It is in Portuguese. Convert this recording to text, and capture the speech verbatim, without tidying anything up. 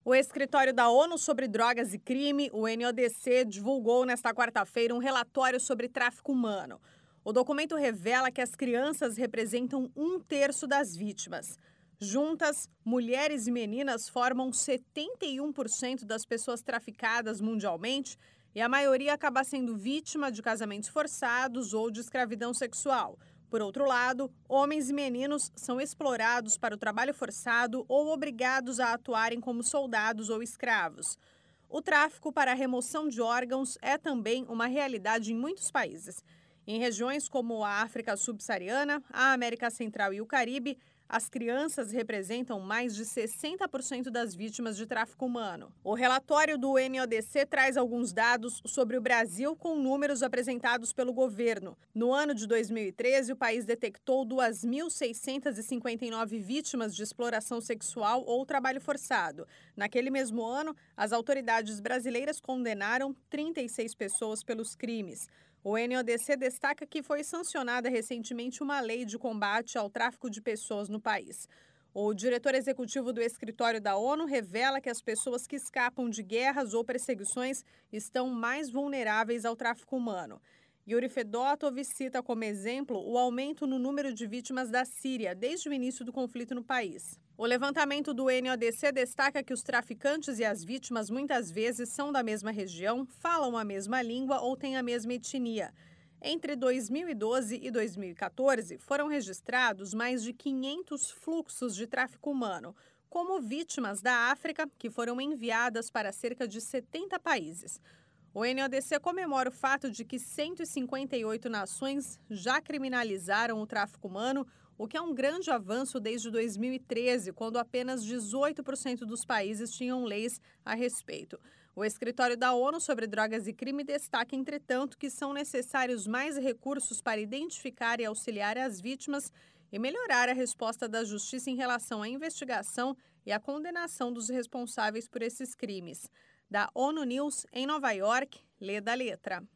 O Escritório da ONU sobre Drogas e Crime, o N O D C, divulgou nesta quarta-feira um relatório sobre tráfico humano. O documento revela que as crianças representam um terço das vítimas. Juntas, mulheres e meninas formam setenta e um por cento das pessoas traficadas mundialmente e a maioria acaba sendo vítima de casamentos forçados ou de escravidão sexual. Por outro lado, homens e meninos são explorados para o trabalho forçado ou obrigados a atuarem como soldados ou escravos. O tráfico para a remoção de órgãos é também uma realidade em muitos países. Em regiões como a África subsaariana, a América Central e o Caribe, as crianças representam mais de sessenta por cento das vítimas de tráfico humano. O relatório do N O D C traz alguns dados sobre o Brasil com números apresentados pelo governo. No ano de dois mil e treze, o país detectou duas mil seiscentas e cinquenta e nove vítimas de exploração sexual ou trabalho forçado. Naquele mesmo ano, as autoridades brasileiras condenaram trinta e seis pessoas pelos crimes. O N O D C destaca que foi sancionada recentemente uma lei de combate ao tráfico de pessoas no país. O diretor executivo do Escritório da ONU revela que as pessoas que escapam de guerras ou perseguições estão mais vulneráveis ao tráfico humano. Yuri Fedotov cita como exemplo o aumento no número de vítimas da Síria desde o início do conflito no país. O levantamento do N O D C destaca que os traficantes e as vítimas muitas vezes são da mesma região, falam a mesma língua ou têm a mesma etnia. Entre dois mil e doze e dois mil e quatorze, foram registrados mais de quinhentos fluxos de tráfico humano, como vítimas da África, que foram enviadas para cerca de setenta países. O N O D C comemora o fato de que cento e cinquenta e oito nações já criminalizaram o tráfico humano, o que é um grande avanço desde dois mil e treze, quando apenas dezoito por cento dos países tinham leis a respeito. O Escritório da ONU sobre Drogas e Crime destaca, entretanto, que são necessários mais recursos para identificar e auxiliar as vítimas e melhorar a resposta da justiça em relação à investigação e à condenação dos responsáveis por esses crimes. Da ONU News, em Nova York, Leda Letra.